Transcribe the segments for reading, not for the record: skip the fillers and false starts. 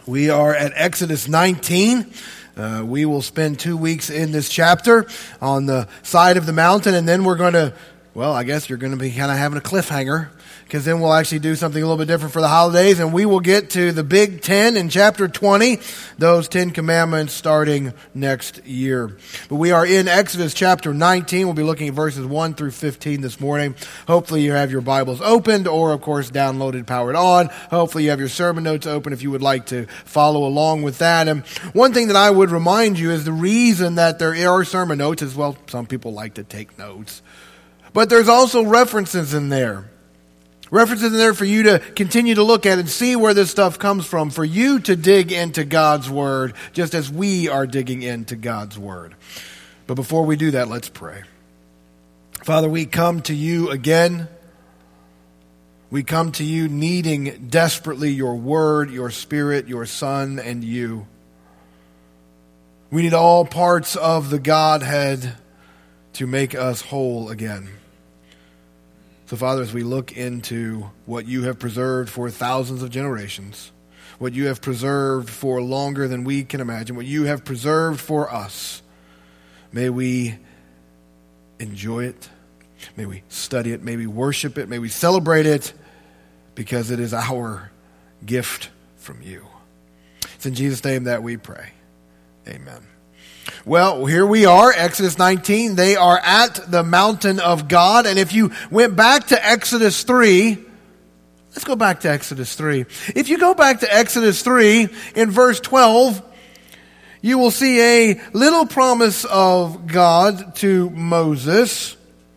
We are at Exodus 19. We will spend 2 weeks in this chapter on the side of the mountain, and then we're going to, I guess you're going to be kind of having a cliffhanger, because then we'll actually do something a little bit different for the holidays, and we will get to the Big 10 in chapter 20, those 10 commandments starting next year. But we are in Exodus chapter 19. We'll be looking at verses 1 through 15 this morning. Hopefully you have your Bibles opened or, of course, downloaded, powered on. Hopefully you have your sermon notes open if you would like to follow along with that. And one thing that I would remind you is the reason that there are sermon notes is, some people like to take notes. But there's also references in there. References in there for you to continue to look at and see where this stuff comes from, for you to dig into God's Word, just as we are digging into God's Word. But before we do that, let's pray. Father, we come to you again. We come to you needing desperately your Word, your Spirit, your Son, and you. We need all parts of the Godhead to make us whole again. So, Father, as we look into what you have preserved for thousands of generations, what you have preserved for longer than we can imagine, what you have preserved for us, may we enjoy it, may we study it, may we worship it, may we celebrate it, because it is our gift from you. It's in Jesus' name that we pray. Amen. Well, here we are, Exodus 19. They are at the mountain of God. And if you went back to Exodus 3, let's go back to Exodus 3. If you go back to Exodus 3, in verse 12, you will see a little promise of God to Moses.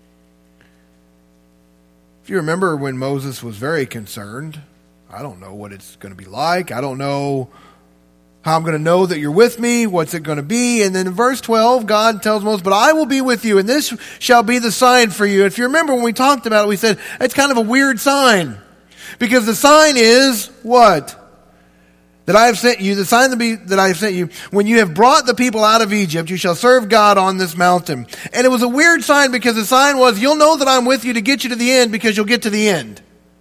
If you remember when Moses was very concerned, I don't know what it's going to be like. I don't know how I'm going to know that you're with me. What's it going to be? And then in verse 12, God tells Moses, but I will be with you, and this shall be the sign for you. If you remember when we talked about it, we said it's kind of a weird sign. Because the sign is what? That I have sent you, the sign that I have sent you, when you have brought the people out of Egypt, you shall serve God on this mountain. And it was a weird sign because the sign was, you'll know that I'm with you to get you to the end because you'll get to the end.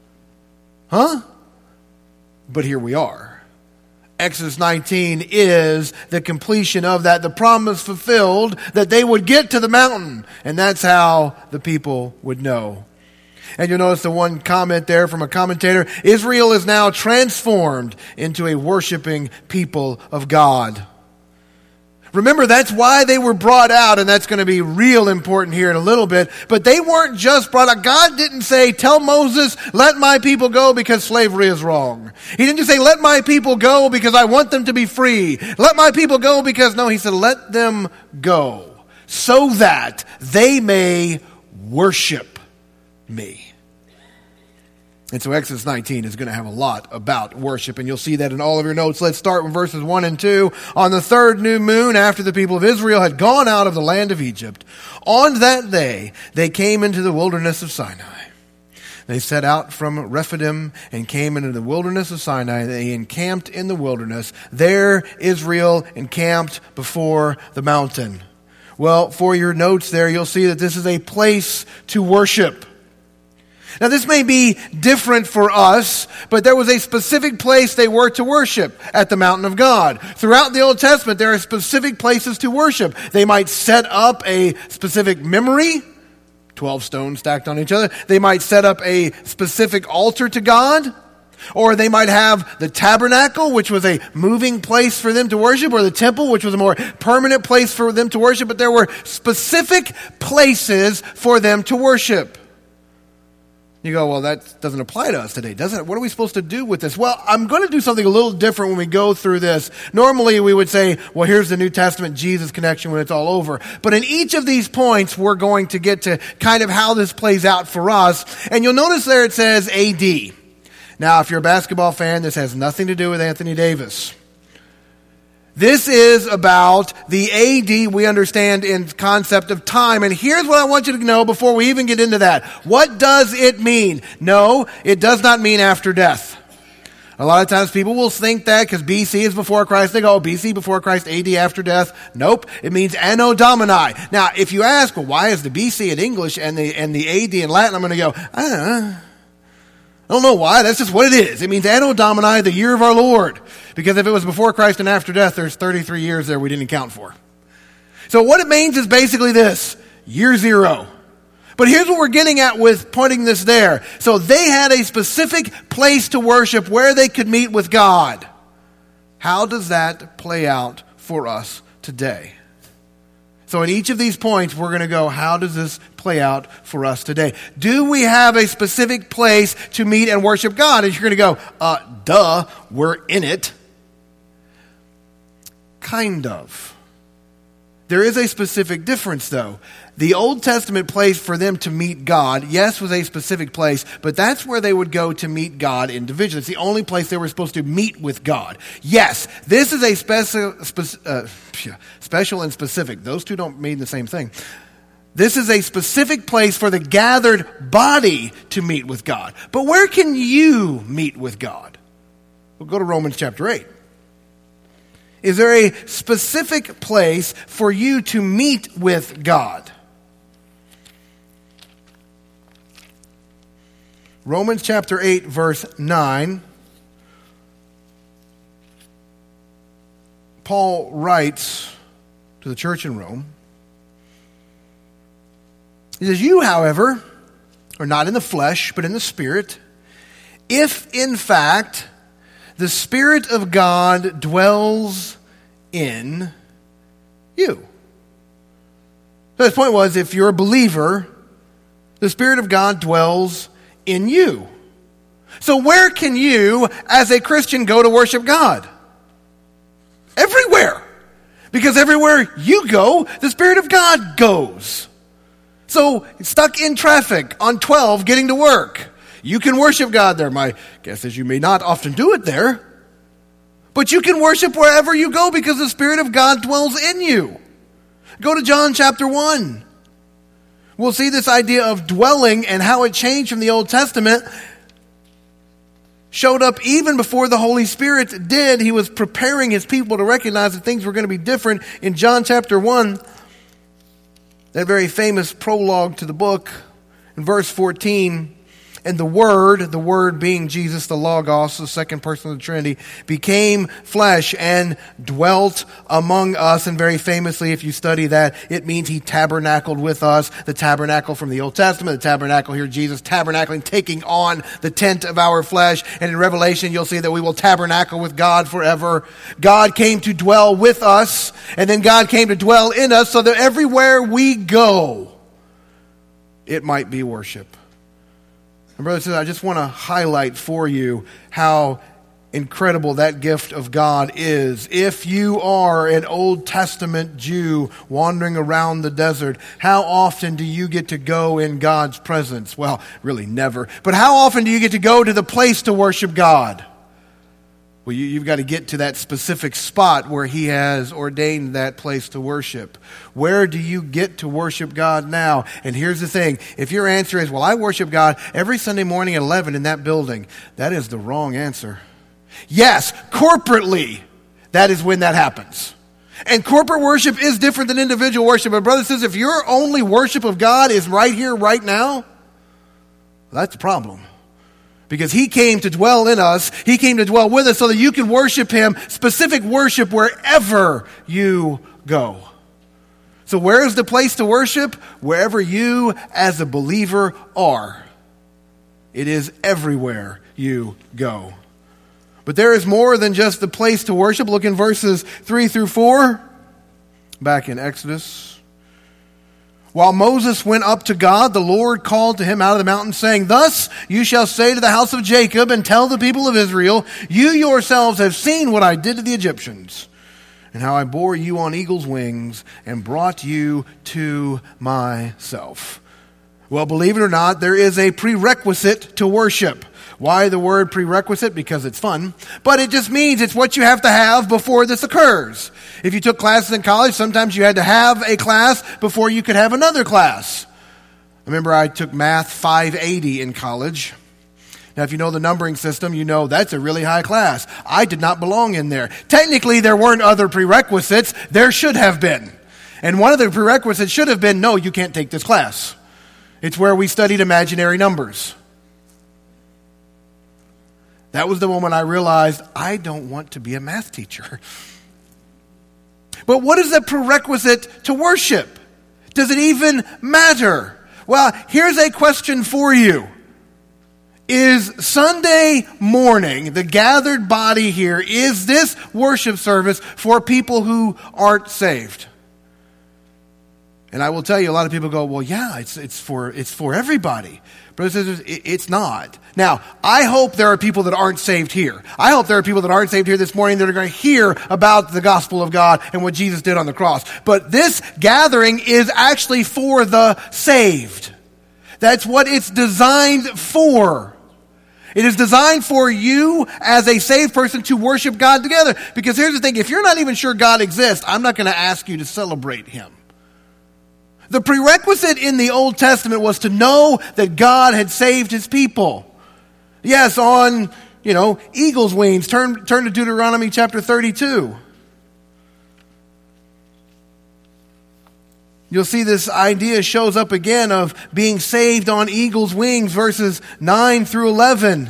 Huh? But here we are. Exodus 19 is the completion of that, the promise fulfilled that they would get to the mountain. And that's how the people would know. And you'll notice the one comment there from a commentator, Israel is now transformed into a worshiping people of God. Remember, that's why they were brought out, and that's going to be real important here in a little bit. But they weren't just brought out. God didn't say, tell Moses, let my people go because slavery is wrong. He didn't just say, let my people go because I want them to be free. Let my people go because, no, he said, let them go so that they may worship me. And so Exodus 19 is going to have a lot about worship, and you'll see that in all of your notes. Let's start with verses 1 and 2. On the third new moon, after the people of Israel had gone out of the land of Egypt, on that day they came into the wilderness of Sinai. They set out from Rephidim and came into the wilderness of Sinai. They encamped in the wilderness. There Israel encamped before the mountain. Well, for your notes there, you'll see that this is a place to worship. Now, this may be different for us, but there was a specific place they were to worship at the mountain of God. Throughout the Old Testament, there are specific places to worship. They might set up a specific memory, 12 stones stacked on each other. They might set up a specific altar to God. Or they might have the tabernacle, which was a moving place for them to worship, or the temple, which was a more permanent place for them to worship. But there were specific places for them to worship. You go, that doesn't apply to us today, doesn't it? What are we supposed to do with this? Well, I'm going to do something a little different when we go through this. Normally, we would say, here's the New Testament Jesus connection when it's all over. But in each of these points, we're going to get to kind of how this plays out for us. And you'll notice there it says AD. Now, if you're a basketball fan, this has nothing to do with Anthony Davis. This is about the AD we understand in concept of time. And here's what I want you to know before we even get into that. What does it mean? No, it does not mean after death. A lot of times people will think that because BC is before Christ. They go, BC before Christ, AD after death. Nope, it means Anno Domini. Now, if you ask, why is the BC in English and the AD in Latin? I'm going to go, I don't know why. That's just what it is. It means Anno Domini, the year of our Lord. Because if it was before Christ and after death, there's 33 years there we didn't account for. So what it means is basically this: year zero. But here's what we're getting at with putting this there. So they had a specific place to worship where they could meet with God. How does that play out for us today? So in each of these points, we're going to go, how does this play out for us today? Do we have a specific place to meet and worship God? And you're going to go, duh, we're in it. Kind of. There is a specific difference, though. The Old Testament place for them to meet God, yes, was a specific place, but that's where they would go to meet God individually. It's the only place they were supposed to meet with God. Yes, this is a special and specific. Those two don't mean the same thing. This is a specific place for the gathered body to meet with God. But where can you meet with God? We'll go to Romans chapter 8. Is there a specific place for you to meet with God? Romans chapter 8, verse 9. Paul writes to the church in Rome. He says, "You, however, are not in the flesh, but in the Spirit, if in fact the Spirit of God dwells in you." So his point was, if you're a believer, the Spirit of God dwells in you. So where can you, as a Christian, go to worship God? Everywhere. Because everywhere you go, the Spirit of God goes. So, stuck in traffic on 12 getting to work, you can worship God there. My guess is you may not often do it there, but you can worship wherever you go because the Spirit of God dwells in you. Go to John chapter 1. We'll see this idea of dwelling and how it changed from the Old Testament. Showed up even before the Holy Spirit did. He was preparing his people to recognize that things were going to be different. In John chapter 1, that very famous prologue to the book, in verse 14, "And the Word being Jesus, the Logos, the second person of the Trinity, became flesh and dwelt among us." And very famously, if you study that, it means he tabernacled with us. The tabernacle from the Old Testament, the tabernacle here, Jesus tabernacling, taking on the tent of our flesh. And in Revelation, you'll see that we will tabernacle with God forever. God came to dwell with us, and then God came to dwell in us so that everywhere we go, it might be worship. And brothers and sisters, I just want to highlight for you how incredible that gift of God is. If you are an Old Testament Jew wandering around the desert, how often do you get to go in God's presence? Well, really never. But how often do you get to go to the place to worship God? Well, you've got to get to that specific spot where he has ordained that place to worship. Where do you get to worship God now? And here's the thing. If your answer is, well, I worship God every Sunday morning at 11 in that building, that is the wrong answer. Yes, corporately, that is when that happens. And corporate worship is different than individual worship. But brothers and sisters, if your only worship of God is right here, right now, well, that's a problem. Because he came to dwell in us, he came to dwell with us so that you can worship him, specific worship wherever you go. So where is the place to worship? Wherever you as a believer are. It is everywhere you go. But there is more than just the place to worship. Look in verses 3 through 4, back in Exodus. "While Moses went up to God, the Lord called to him out of the mountain, saying, 'Thus you shall say to the house of Jacob and tell the people of Israel, you yourselves have seen what I did to the Egyptians, and how I bore you on eagle's wings and brought you to myself.'" Well, believe it or not, there is a prerequisite to worship. Why the word prerequisite? Because it's fun. But it just means it's what you have to have before this occurs. If you took classes in college, sometimes you had to have a class before you could have another class. I remember I took Math 580 in college. Now, if you know the numbering system, you know that's a really high class. I did not belong in there. Technically, there weren't other prerequisites. There should have been. And one of the prerequisites should have been, no, you can't take this class. It's where we studied imaginary numbers. That was the moment I realized I don't want to be a math teacher. But what is the prerequisite to worship? Does it even matter? Well, here's a question for you. Is Sunday morning, the gathered body here, is this worship service for people who aren't saved? And I will tell you, a lot of people go, well, yeah, it's for everybody. Brothers and sisters, it's not. Now, I hope there are people that aren't saved here. I hope there are people that aren't saved here this morning that are going to hear about the gospel of God and what Jesus did on the cross. But this gathering is actually for the saved. That's what it's designed for. It is designed for you as a saved person to worship God together. Because here's the thing, if you're not even sure God exists, I'm not going to ask you to celebrate Him. The prerequisite in the Old Testament was to know that God had saved His people. Yes, on, eagle's wings. Turn to Deuteronomy chapter 32. You'll see this idea shows up again of being saved on eagle's wings, verses 9 through 11.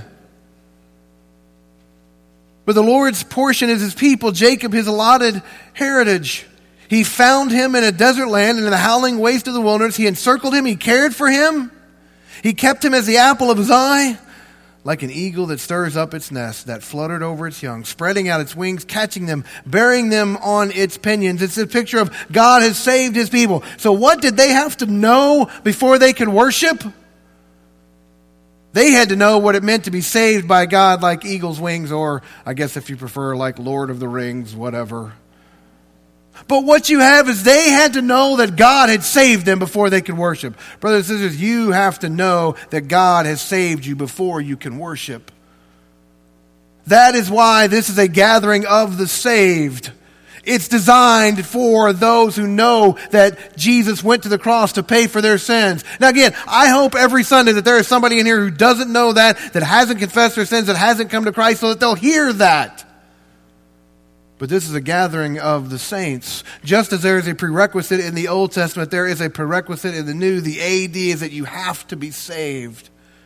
But the Lord's portion is His people, Jacob His allotted heritage. He found him in a desert land and in the howling waste of the wilderness. He encircled him. He cared for him. He kept him as the apple of His eye, like an eagle that stirs up its nest, that fluttered over its young, spreading out its wings, catching them, bearing them on its pinions. It's a picture of God has saved His people. So what did they have to know before they could worship? They had to know what it meant to be saved by God like eagle's wings, or I guess if you prefer, like Lord of the Rings, whatever. But what you have is they had to know that God had saved them before they could worship. Brothers and sisters, you have to know that God has saved you before you can worship. That is why this is a gathering of the saved. It's designed for those who know that Jesus went to the cross to pay for their sins. Now again, I hope every Sunday that there is somebody in here who doesn't know that hasn't confessed their sins, that hasn't come to Christ, so that they'll hear that. But this is a gathering of the saints. Just as there is a prerequisite in the Old Testament, there is a prerequisite in the New. The AD is that you have to be saved.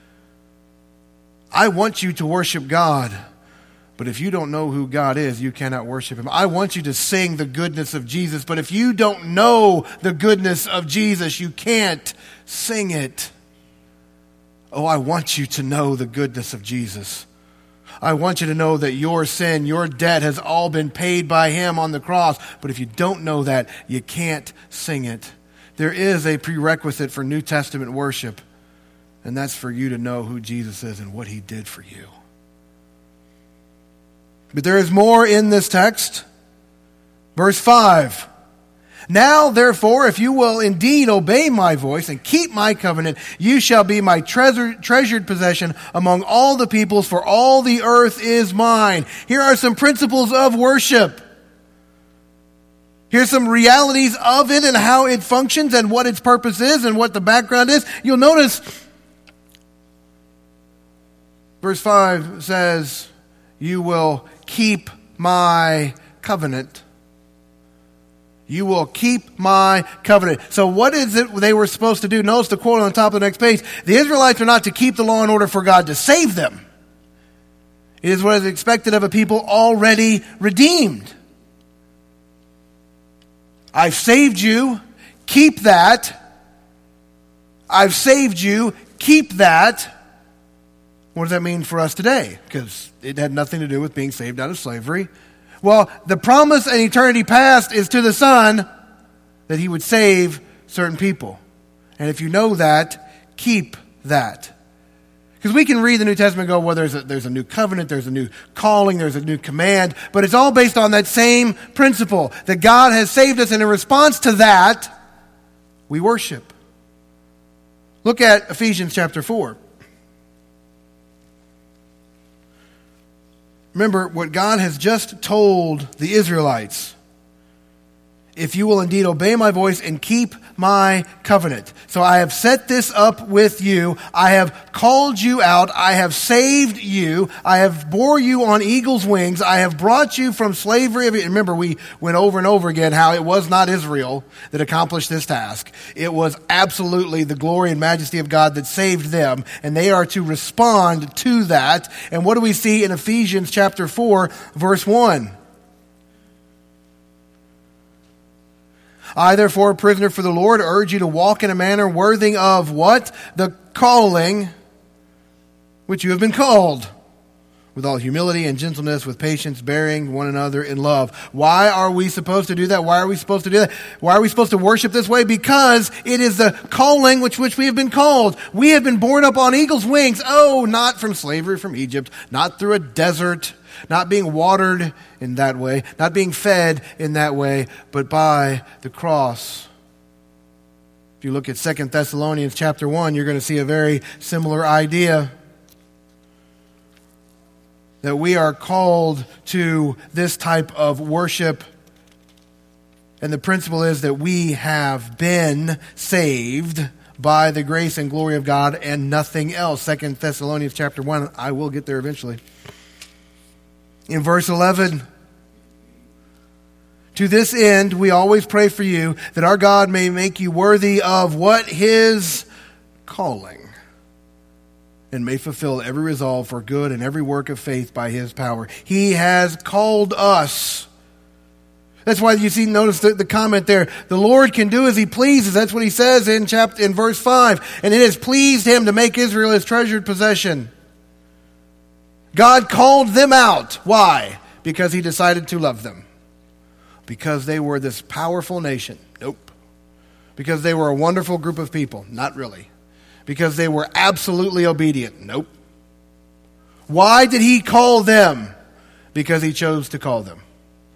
I want you to worship God, but if you don't know who God is, you cannot worship Him. I want you to sing the goodness of Jesus, but if you don't know the goodness of Jesus, you can't sing it. Oh, I want you to know the goodness of Jesus. I want you to know that your sin, your debt has all been paid by Him on the cross. But if you don't know that, you can't sing it. There is a prerequisite for New Testament worship, and that's for you to know who Jesus is and what He did for you. But there is more in this text. Verse 5. Now, therefore, if you will indeed obey my voice and keep my covenant, you shall be my treasured possession among all the peoples, for all the earth is mine. Here are some principles of worship. Here's some realities of it and how it functions and what its purpose is and what the background is. You'll notice verse 5 says, you will keep my covenant. You will keep my covenant. So what is it they were supposed to do? Notice the quote on the top of the next page. The Israelites are not to keep the law in order for God to save them. It is what is expected of a people already redeemed. I've saved you. Keep that. I've saved you. Keep that. What does that mean for us today? Because it had nothing to do with being saved out of slavery. Well, the promise in eternity past is to the Son that He would save certain people. And if you know that, keep that. Because we can read the New Testament and go, well, there's a new covenant, there's a new calling, there's a new command. But it's all based on that same principle, that God has saved us, and in response to that, we worship. Look at Ephesians chapter 4. Remember what God has just told the Israelites if you will indeed obey my voice and keep my covenant. So I have set this up with you. I have called you out. I have saved you. I have bore you on eagle's wings. I have brought you from slavery. Remember, we went over and over again how it was not Israel that accomplished this task. It was absolutely the glory and majesty of God that saved them, and they are to respond to that. And what do we see in Ephesians chapter 4, verse 1? I, therefore, a prisoner for the Lord, urge you to walk in a manner worthy of what? The calling which you have been called, with all humility and gentleness, with patience, bearing one another in love. Why are we supposed to do that? Why are we supposed to do that? Why are we supposed to worship this way? Because it is the calling which we have been called. We have been borne up on eagle's wings. Oh, not from slavery from Egypt, not through a desert, not being watered in that way, not being fed in that way, but by the cross. If you look at 2 Thessalonians chapter 1, you're going to see a very similar idea. That we are called to this type of worship. And the principle is that we have been saved by the grace and glory of God and nothing else. 2 Thessalonians chapter 1, I will get there eventually. In verse 11, to this end, we always pray for you that our God may make you worthy of what? His calling, and may fulfill every resolve for good and every work of faith by His power. He has called us. That's why you see, notice the comment there. The Lord can do as He pleases. That's what He says in verse 5. And it has pleased Him to make Israel His treasured possession. God called them out. Why? Because He decided to love them. Because they were this powerful nation. Nope. Because they were a wonderful group of people. Not really. Because they were absolutely obedient. Nope. Why did He call them? Because He chose to call them.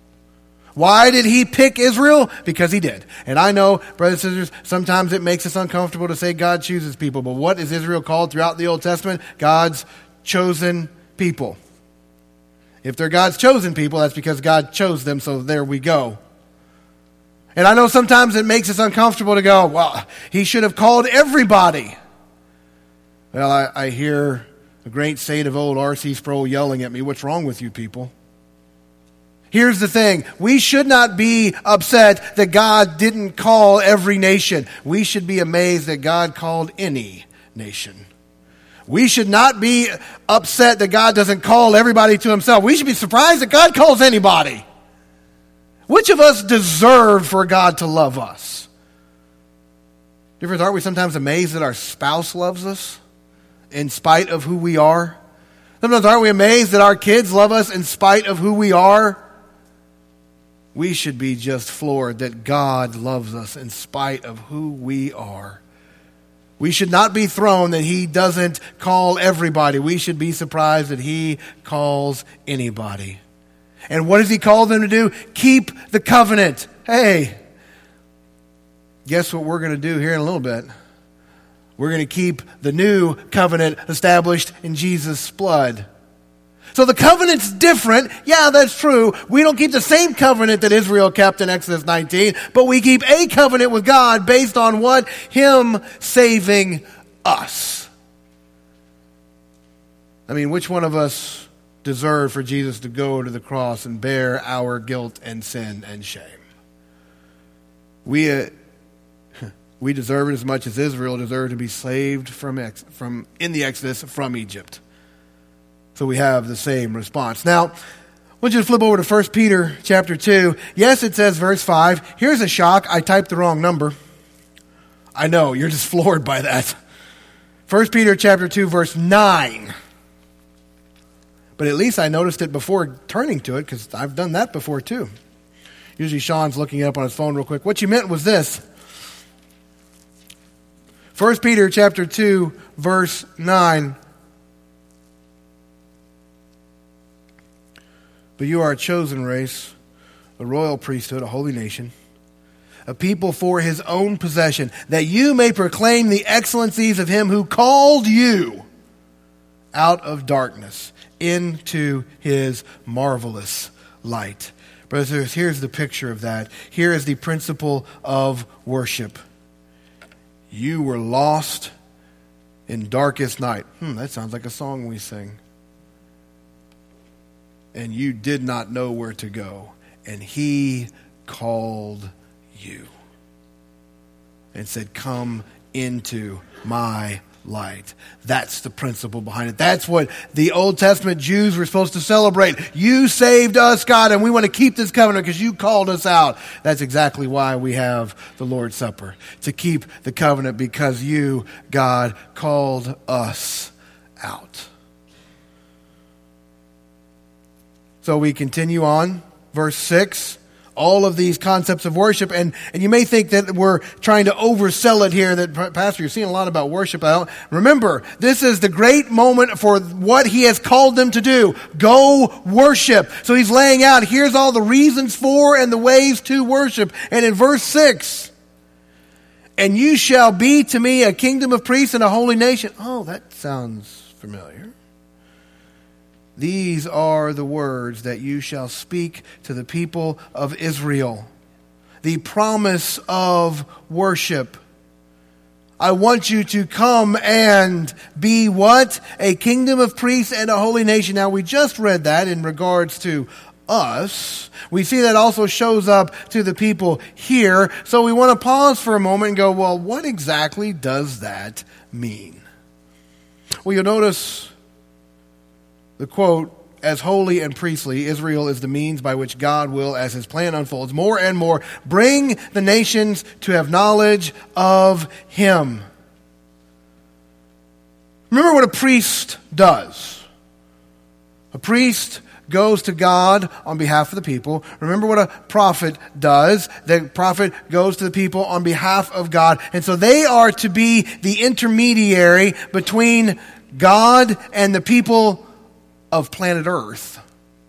Why did He pick Israel? Because He did. And I know, brothers and sisters, sometimes it makes us uncomfortable to say God chooses people. But what is Israel called throughout the Old Testament? God's chosen people. If they're God's chosen people, that's because God chose them, so there we go. And I know sometimes it makes us uncomfortable to go, well, He should have called everybody. Well, I hear a great saint of old, R.C. Sproul, yelling at me, what's wrong with you people? Here's the thing. We should not be upset that God didn't call every nation. We should be amazed that God called any nation. We should not be upset that God doesn't call everybody to Himself. We should be surprised that God calls anybody. Which of us deserve for God to love us? Difference, aren't we sometimes amazed that our spouse loves us in spite of who we are? Sometimes aren't we amazed that our kids love us in spite of who we are? We should be just floored that God loves us in spite of who we are. We should not be thrown that He doesn't call everybody. We should be surprised that He calls anybody. And what does He call them to do? Keep the covenant. Hey, guess what we're going to do here in a little bit? We're going to keep the new covenant established in Jesus' blood. So the covenant's different. Yeah, that's true. We don't keep the same covenant that Israel kept in Exodus 19, but we keep a covenant with God based on what? Him saving us. I mean, which one of us deserved for Jesus to go to the cross and bear our guilt and sin and shame? We deserve it as much as Israel deserved to be saved from in the Exodus from Egypt. So we have the same response. Now, I want you to flip over to 1 Peter chapter 2. Yes, it says verse 5. Here's a shock. I typed the wrong number. I know, you're just floored by that. 1 Peter chapter 2, verse 9. But at least I noticed it before turning to it, because I've done that before too. Usually Sean's looking it up on his phone real quick. What you meant was this. 1 Peter chapter 2, verse 9. But you are a chosen race, a royal priesthood, a holy nation, a people for His own possession, that you may proclaim the excellencies of Him who called you out of darkness into His marvelous light. Brothers, here's the picture of that. Here is the principle of worship. You were lost in darkest night. That sounds like a song we sing. And you did not know where to go. And he called you and said, come into my light. That's the principle behind it. That's what the Old Testament Jews were supposed to celebrate. You saved us, God, and we want to keep this covenant because you called us out. That's exactly why we have the Lord's Supper, to keep the covenant, because you, God, called us out. So we continue on, verse 6. All of these concepts of worship, and you may think that we're trying to oversell it here, that, Pastor, you're seeing a lot about worship. Remember, this is the great moment for what he has called them to do. Go worship. So he's laying out, here's all the reasons for and the ways to worship. And in verse 6, and you shall be to me a kingdom of priests and a holy nation. Oh, that sounds familiar. These are the words that you shall speak to the people of Israel. The promise of worship. I want you to come and be what? A kingdom of priests and a holy nation. Now, we just read that in regards to us. We see that also shows up to the people here. So we want to pause for a moment and go, well, what exactly does that mean? Well, you'll notice the quote, as holy and priestly, Israel is the means by which God will, as his plan unfolds, more and more bring the nations to have knowledge of him. Remember what a priest does. A priest goes to God on behalf of the people. Remember what a prophet does. The prophet goes to the people on behalf of God. And so they are to be the intermediary between God and the people of planet Earth.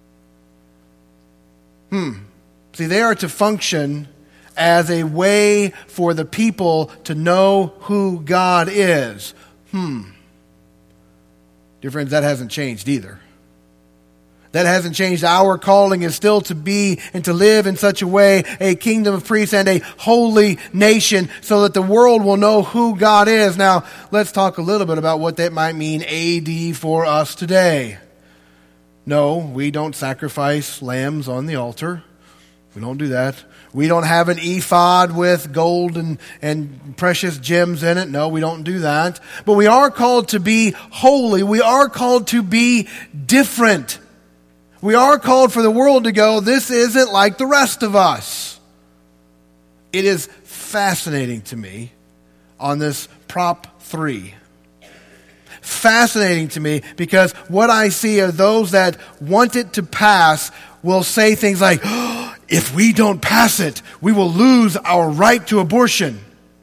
See, they are to function as a way for the people to know who God is. Dear friends, that hasn't changed either. That hasn't changed. Our calling is still to be and to live in such a way, a kingdom of priests and a holy nation, so that the world will know who God is. Now, let's talk a little bit about what that might mean AD for us today. No, we don't sacrifice lambs on the altar. We don't do that. We don't have an ephod with gold and precious gems in it. No, we don't do that. But we are called to be holy. We are called to be different. We are called for the world to go, this isn't like the rest of us. It is fascinating to me on this Prop 3. Fascinating to me, because what I see are those that want it to pass will say things like, if we don't pass it, we will lose our right to abortion.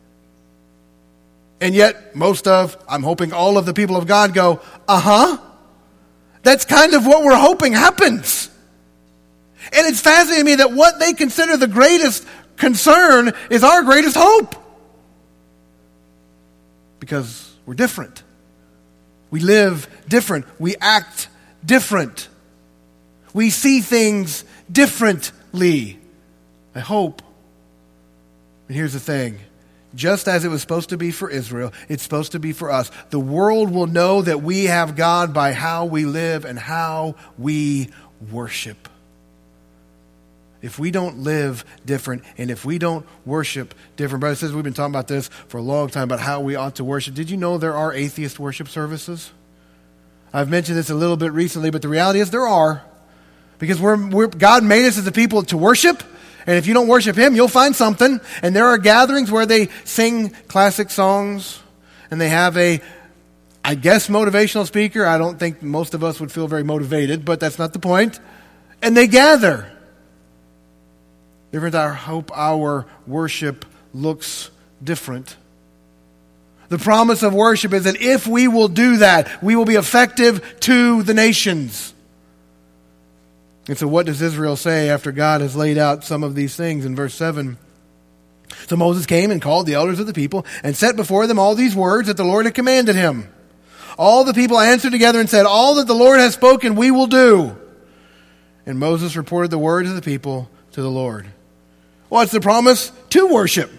And yet, I'm hoping all of the people of God go, that's kind of what we're hoping happens. And it's fascinating to me that what they consider the greatest concern is our greatest hope. Because we're different. We live different. We act different. We see things differently. I hope. And here's the thing. Just as it was supposed to be for Israel, it's supposed to be for us. The world will know that we have God by how we live and how we worship. If we don't live different and if we don't worship different, brothers and sisters, we've been talking about this for a long time about how we ought to worship. Did you know there are atheist worship services? I've mentioned this a little bit recently, but the reality is there are. Because God made us as a people to worship, and if you don't worship him, you'll find something. And there are gatherings where they sing classic songs, and they have I guess, motivational speaker. I don't think most of us would feel very motivated, but that's not the point. And they gather. I hope our worship looks different. The promise of worship is that if we will do that, we will be effective to the nations. And so what does Israel say after God has laid out some of these things in verse 7? So Moses came and called the elders of the people and set before them all these words that the Lord had commanded him. All the people answered together and said, all that the Lord has spoken we will do. And Moses reported the words of the people to the Lord. What's the promise? To worship.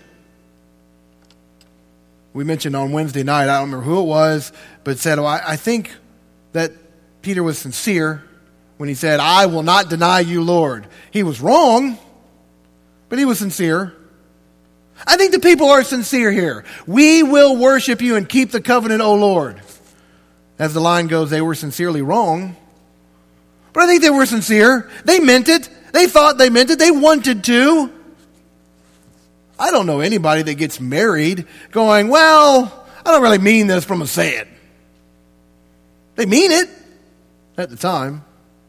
We mentioned on Wednesday night, I don't remember who it was, but said, I think that Peter was sincere when he said, I will not deny you, Lord. He was wrong, but he was sincere. I think the people are sincere here. We will worship you and keep the covenant, O Lord. As the line goes, they were sincerely wrong. But I think they were sincere. They meant it. They thought they meant it. They wanted to. I don't know anybody that gets married going, well, I don't really mean this from a saying. They mean it at the time.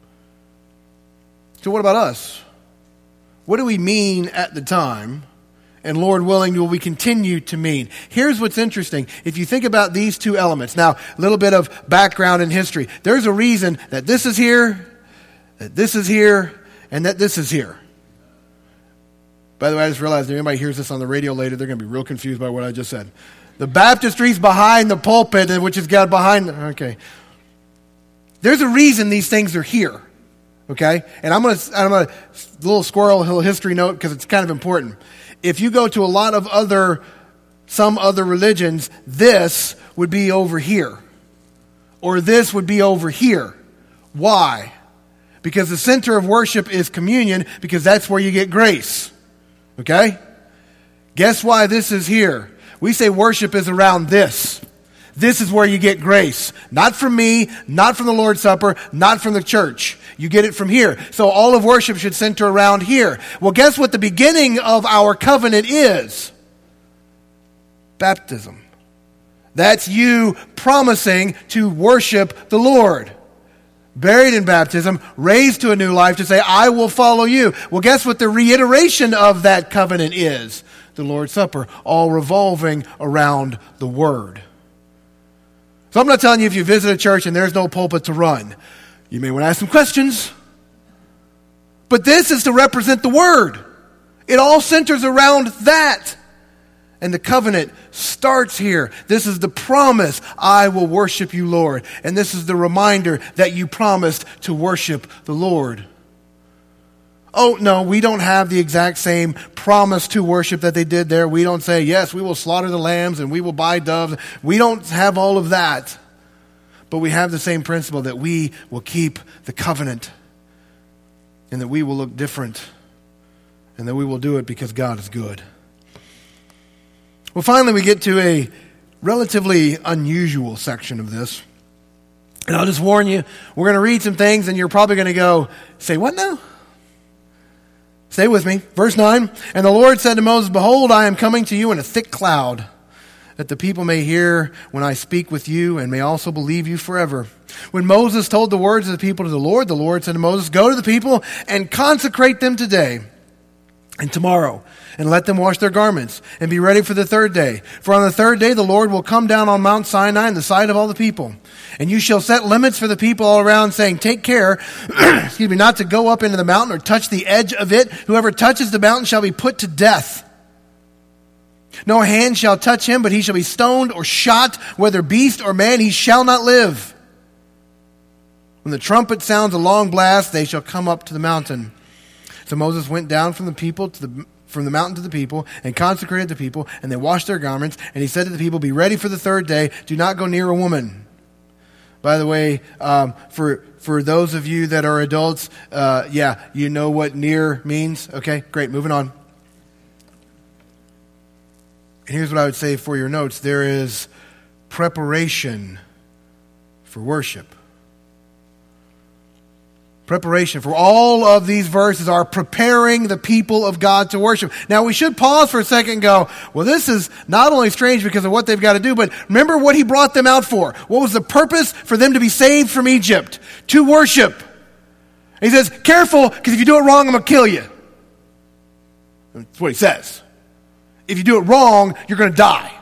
So what about us? What do we mean at the time? And Lord willing, will we continue to mean? Here's what's interesting. If you think about these two elements. Now, a little bit of background and history. There's a reason that this is here, that this is here, and that this is here. By the way, I just realized if anybody hears this on the radio later, they're going to be real confused by what I just said. The baptistry's behind the pulpit, which is got behind. Okay. There's a reason these things are here. Okay? And I'm going to little squirrel hill history note because it's kind of important. If you go to a lot of some other religions, this would be over here. Or this would be over here. Why? Because the center of worship is communion, because that's where you get grace. Okay? Guess why this is here? We say worship is around this. This is where you get grace. Not from me, not from the Lord's Supper, not from the church. You get it from here. So all of worship should center around here. Well, guess what the beginning of our covenant is? Baptism. That's you promising to worship the Lord. Buried in baptism, raised to a new life to say, I will follow you. Well, guess what the reiteration of that covenant is? The Lord's Supper, all revolving around the Word. So I'm not telling you if you visit a church and there's no pulpit to run. You may want to ask some questions. But this is to represent the Word. It all centers around that. And the covenant starts here. This is the promise, I will worship you, Lord. And this is the reminder that you promised to worship the Lord. Oh, no, we don't have the exact same promise to worship that they did there. We don't say, yes, we will slaughter the lambs and we will buy doves. We don't have all of that. But we have the same principle that we will keep the covenant and that we will look different and that we will do it because God is good. Well, finally, we get to a relatively unusual section of this. And I'll just warn you, we're going to read some things and you're probably going to go, say what now? Stay with me. Verse 9, and the Lord said to Moses, behold, I am coming to you in a thick cloud, that the people may hear when I speak with you and may also believe you forever. When Moses told the words of the people to the Lord said to Moses, go to the people and consecrate them today and tomorrow, and let them wash their garments, and be ready for the third day. For on the third day the Lord will come down on Mount Sinai in the sight of all the people. And you shall set limits for the people all around, saying, take care, not to go up into the mountain or touch the edge of it. Whoever touches the mountain shall be put to death. No hand shall touch him, but he shall be stoned or shot, whether beast or man, he shall not live. When the trumpet sounds a long blast, they shall come up to the mountain. So Moses went down from the mountain to the people and consecrated the people, and they washed their garments. And he said to the people, be ready for the third day. Do not go near a woman. By the way, for those of you that are adults, you know what near means. Okay, great. Moving on. And here's what I would say for your notes. There is preparation for worship. Preparation for all of these verses are preparing the people of God to worship. Now we should pause for a second and go, well, this is not only strange because of what they've got to do, but remember what he brought them out for. What was the purpose for them to be saved from Egypt? To worship. And he says, careful, because if you do it wrong, I'm going to kill you. That's what he says. If you do it wrong, you're going to die.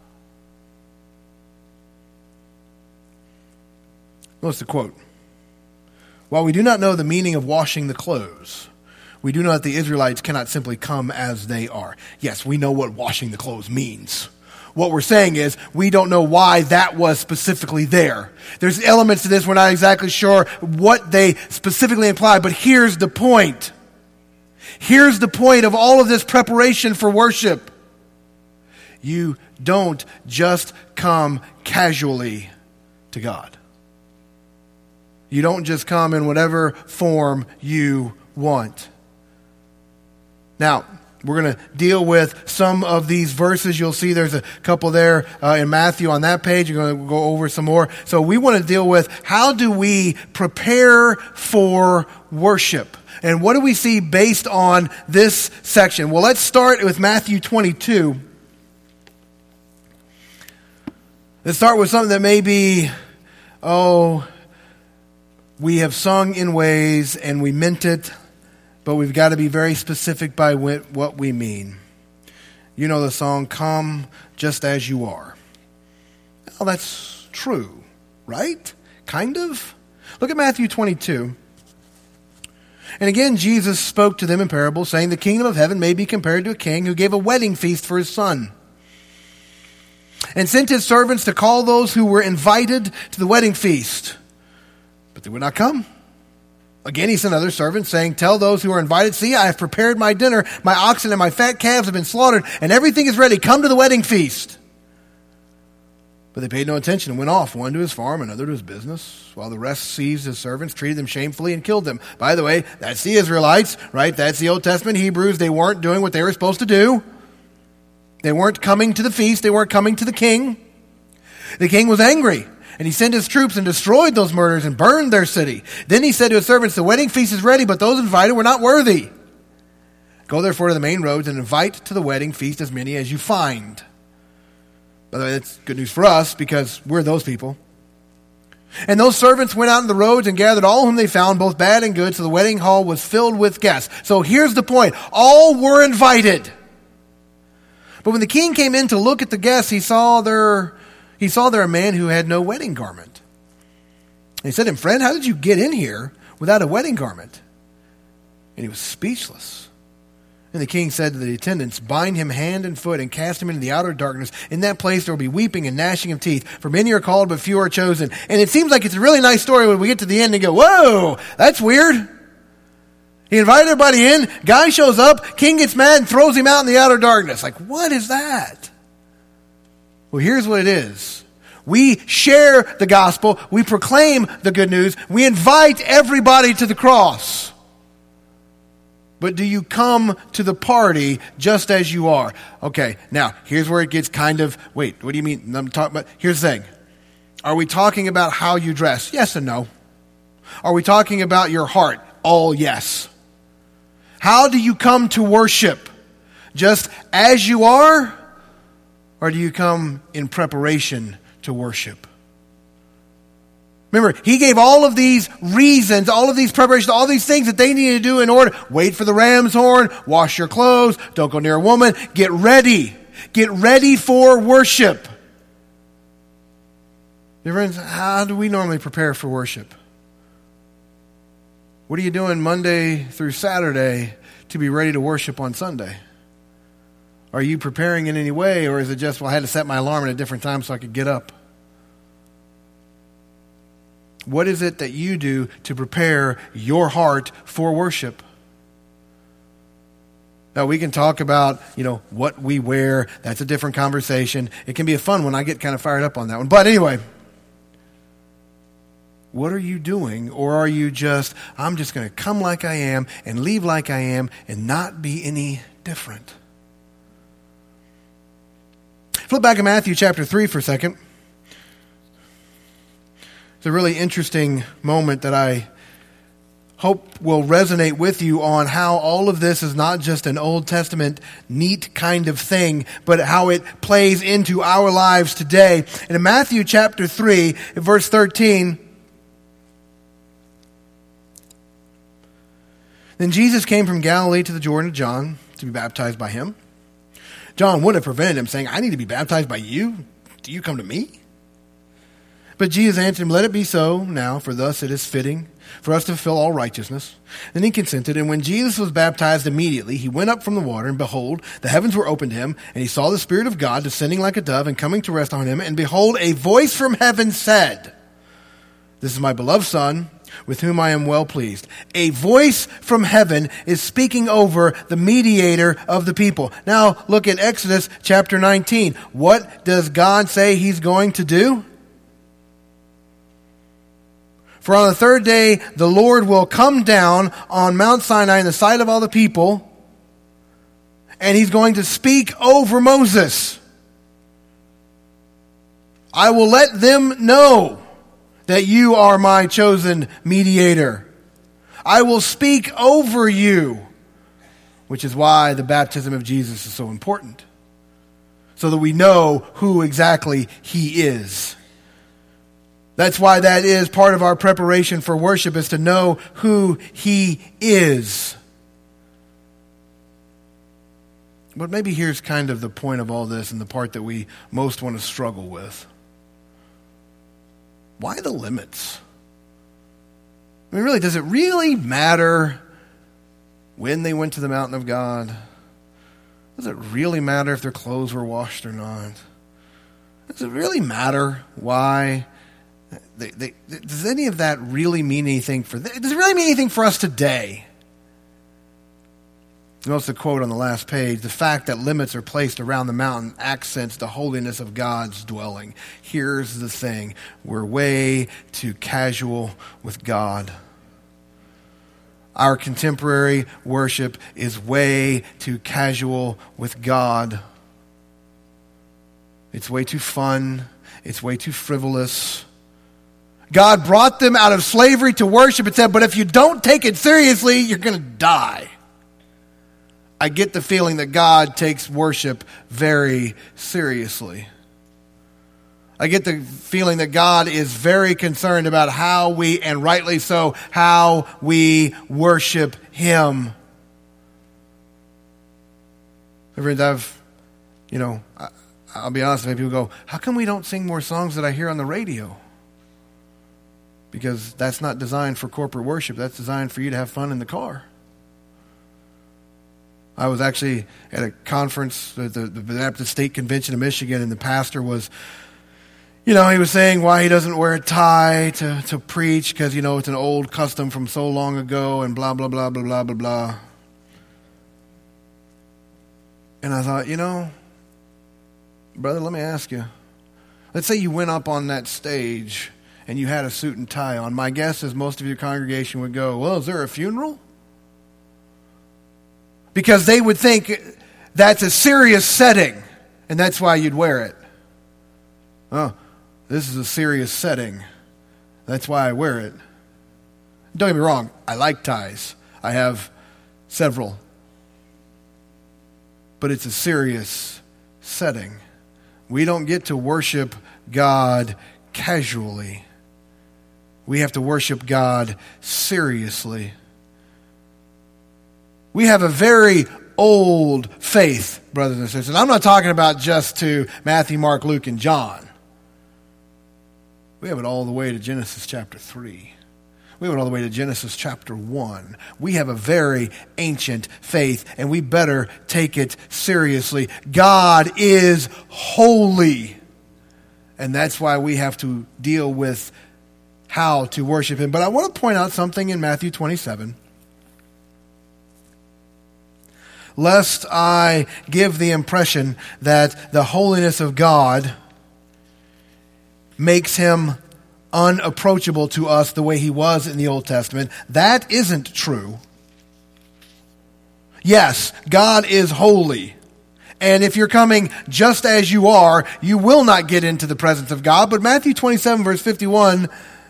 Notice the quote. While we do not know the meaning of washing the clothes, we do know that the Israelites cannot simply come as they are. Yes, we know what washing the clothes means. What we're saying is we don't know why that was specifically there. There's elements to this we're not exactly sure what they specifically imply, but here's the point. Here's the point of all of this preparation for worship. You don't just come casually to God. You don't just come in whatever form you want. Now, we're going to deal with some of these verses. You'll see there's a couple there in Matthew on that page. You're going to go over some more. So we want to deal with how do we prepare for worship? And what do we see based on this section? Well, let's start with Matthew 22. Let's start with something that may be, we have sung in ways and we meant it, but we've got to be very specific by what we mean. You know the song, Come Just As You Are. Well, that's true, right? Kind of. Look at Matthew 22. And again, Jesus spoke to them in parables, saying, the kingdom of heaven may be compared to a king who gave a wedding feast for his son, and sent his servants to call those who were invited to the wedding feast. But they would not come. Again, he sent other servants, saying, tell those who are invited, see, I have prepared my dinner. My oxen and my fat calves have been slaughtered, and everything is ready. Come to the wedding feast. But they paid no attention and went off, one to his farm, another to his business, while the rest seized his servants, treated them shamefully, and killed them. By the way, that's the Israelites, right? That's the Old Testament Hebrews. They weren't doing what they were supposed to do. They weren't coming to the feast. They weren't coming to the king. The king was angry, and he sent his troops and destroyed those murderers and burned their city. Then he said to his servants, the wedding feast is ready, but those invited were not worthy. Go therefore to the main roads and invite to the wedding feast as many as you find. By the way, that's good news for us because we're those people. And those servants went out in the roads and gathered all whom they found, both bad and good, so the wedding hall was filled with guests. So here's the point. All were invited. But when the king came in to look at the guests, he saw there a man who had no wedding garment. And he said to him, friend, how did you get in here without a wedding garment? And he was speechless. And the king said to the attendants, bind him hand and foot and cast him into the outer darkness. In that place there will be weeping and gnashing of teeth, for many are called, but few are chosen. And it seems like it's a really nice story when we get to the end and go, whoa, that's weird. He invited everybody in, guy shows up, king gets mad and throws him out in the outer darkness. Like, what is that? Well, here's what it is. We share the gospel, we proclaim the good news, we invite everybody to the cross. But do you come to the party just as you are? Okay, now, here's where it gets kind of, wait, what do you mean? I'm talking about, here's the thing. Are we talking about how you dress? Yes and no. Are we talking about your heart? All yes. How do you come to worship? Just as you are? Or do you come in preparation to worship? Remember, he gave all of these reasons, all of these preparations, all these things that they needed to do in order. Wait for the ram's horn, wash your clothes, don't go near a woman, get ready. Get ready for worship. Dear friends, how do we normally prepare for worship? What are you doing Monday through Saturday to be ready to worship on Sunday? Are you preparing in any way, or is it just, well, I had to set my alarm at a different time so I could get up? What is it that you do to prepare your heart for worship? Now, we can talk about, what we wear. That's a different conversation. It can be a fun one. I get kind of fired up on that one. But anyway, what are you doing? Or are you just, I'm just going to come like I am and leave like I am and not be any different? Flip back to Matthew chapter 3 for a second. It's a really interesting moment that I hope will resonate with you on how all of this is not just an Old Testament neat kind of thing, but how it plays into our lives today. And in Matthew chapter 3, verse 13, then Jesus came from Galilee to the Jordan to John to be baptized by him. John wouldn't have prevented him, saying, I need to be baptized by you. Do you come to me? But Jesus answered him, let it be so now, for thus it is fitting for us to fulfill all righteousness. And he consented. And when Jesus was baptized, immediately he went up from the water, and behold, the heavens were opened to him, and he saw the Spirit of God descending like a dove and coming to rest on him. And behold, a voice from heaven said, "This is my beloved Son, with whom I am well pleased." A voice from heaven is speaking over the mediator of the people. Now look at Exodus chapter 19. What does God say he's going to do? For on the third day, the Lord will come down on Mount Sinai in the sight of all the people, and he's going to speak over Moses. "I will let them know that you are my chosen mediator. I will speak over you," which is why the baptism of Jesus is so important, so that we know who exactly he is. That's why that is part of our preparation for worship, is to know who he is. But maybe here's kind of the point of all this, and the part that we most want to struggle with. Why the limits? I mean, really, does it really matter when they went to the mountain of God? Does it really matter if their clothes were washed or not? Does it really matter why? Does any of that really mean anything does it really mean anything for us today? Notice the quote on the last page: "The fact that limits are placed around the mountain accents the holiness of God's dwelling." Here's the thing: we're way too casual with God. Our contemporary worship is way too casual with God. It's way too fun. It's way too frivolous. God brought them out of slavery to worship and said, but if you don't take it seriously, you're going to die. I get the feeling that God takes worship very seriously. I get the feeling that God is very concerned about how we, and rightly so, how we worship him. Friends, I'll be honest, maybe people go, how come we don't sing more songs that I hear on the radio? Because that's not designed for corporate worship. That's designed for you to have fun in the car. I was actually at a conference at the Baptist State Convention in Michigan, and the pastor was, he was saying why he doesn't wear a tie to preach, because, it's an old custom from so long ago, and blah, blah, blah, blah, blah, blah, blah. And I thought, brother, let me ask you. Let's say you went up on that stage and you had a suit and tie on. My guess is most of your congregation would go, well, is there a funeral? Because they would think that's a serious setting, and that's why you'd wear it. Oh, this is a serious setting. That's why I wear it. Don't get me wrong, I like ties. I have several. But it's a serious setting. We don't get to worship God casually. We have to worship God seriously. We have a very old faith, brothers and sisters. And I'm not talking about just to Matthew, Mark, Luke, and John. We have it all the way to Genesis chapter 3. We have it all the way to Genesis chapter 1. We have a very ancient faith, and we better take it seriously. God is holy. And that's why we have to deal with how to worship him. But I want to point out something in Matthew 27. Lest I give the impression that the holiness of God makes him unapproachable to us the way he was in the Old Testament. That isn't true. Yes, God is holy. And if you're coming just as you are, you will not get into the presence of God. But Matthew 27, verse 51,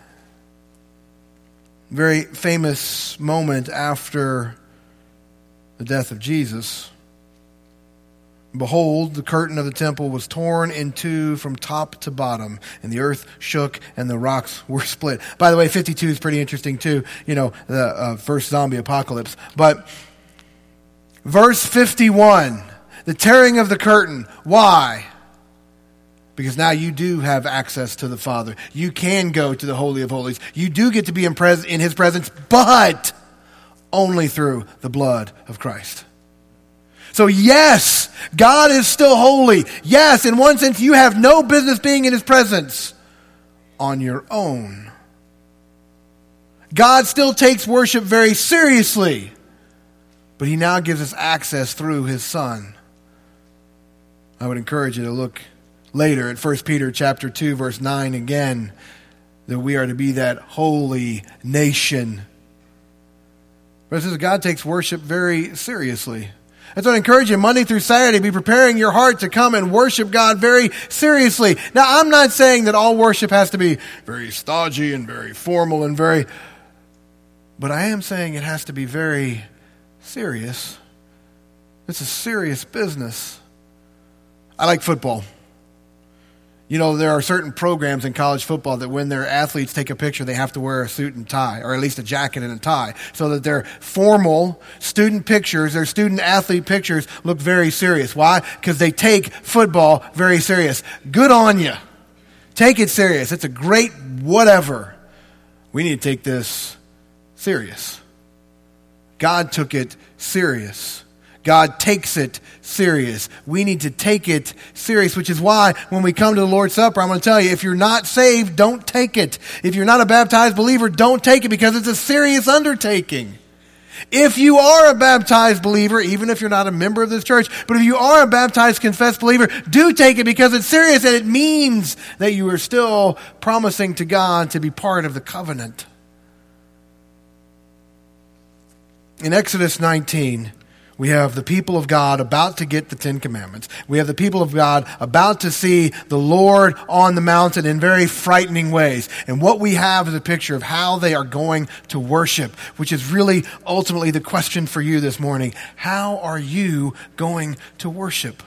very famous moment after the death of Jesus. Behold, the curtain of the temple was torn in two from top to bottom, and the earth shook and the rocks were split. By the way, 52 is pretty interesting too, the first zombie apocalypse. But verse 51, the tearing of the curtain. Why? Because now you do have access to the Father. You can go to the Holy of Holies. You do get to be in His presence, but only through the blood of Christ. So yes, God is still holy. Yes, in one sense, you have no business being in His presence on your own. God still takes worship very seriously, but He now gives us access through His Son. I would encourage you to look later at 1 Peter chapter 2, verse 9 again, that we are to be that holy nation. But it says God takes worship very seriously. And so I encourage you Monday through Saturday, be preparing your heart to come and worship God very seriously. Now, I'm not saying that all worship has to be very stodgy and very formal and but I am saying it has to be very serious. It's a serious business. I like football. You know, there are certain programs in college football that when their athletes take a picture, they have to wear a suit and tie, or at least a jacket and a tie, so that their formal student pictures, their student athlete pictures look very serious. Why? Because they take football very serious. Good on you. Take it serious. It's a great whatever. We need to take this serious. God took it serious. God takes it serious. We need to take it serious, which is why when we come to the Lord's Supper, I'm going to tell you, if you're not saved, don't take it. If you're not a baptized believer, don't take it, because it's a serious undertaking. If you are a baptized believer, even if you're not a member of this church, but if you are a baptized, confessed believer, do take it, because it's serious, and it means that you are still promising to God to be part of the covenant. In Exodus 19, we have the people of God about to get the Ten Commandments. We have the people of God about to see the Lord on the mountain in very frightening ways. And what we have is a picture of how they are going to worship, which is really ultimately the question for you this morning. How are you going to worship?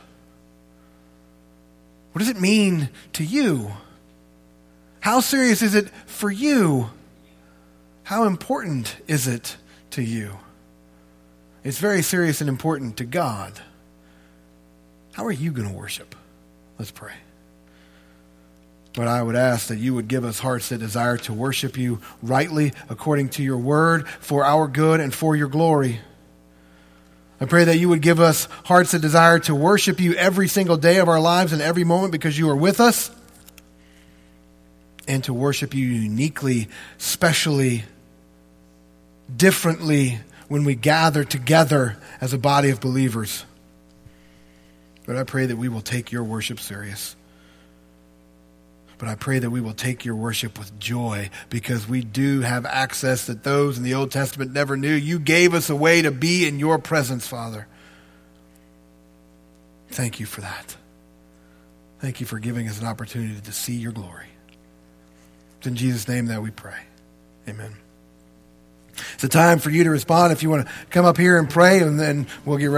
What does it mean to you? How serious is it for you? How important is it to you? It's very serious and important to God. How are you going to worship? Let's pray. But I would ask that you would give us hearts that desire to worship you rightly according to your word, for our good and for your glory. I pray that you would give us hearts that desire to worship you every single day of our lives and every moment, because you are with us, and to worship you uniquely, specially, differently, when we gather together as a body of believers. But I pray that we will take your worship serious. But I pray that we will take your worship with joy, because we do have access that those in the Old Testament never knew. You gave us a way to be in your presence, Father. Thank you for that. Thank you for giving us an opportunity to see your glory. It's in Jesus' name that we pray. Amen. It's a time for you to respond. If you want to come up here and pray, and then we'll get ready.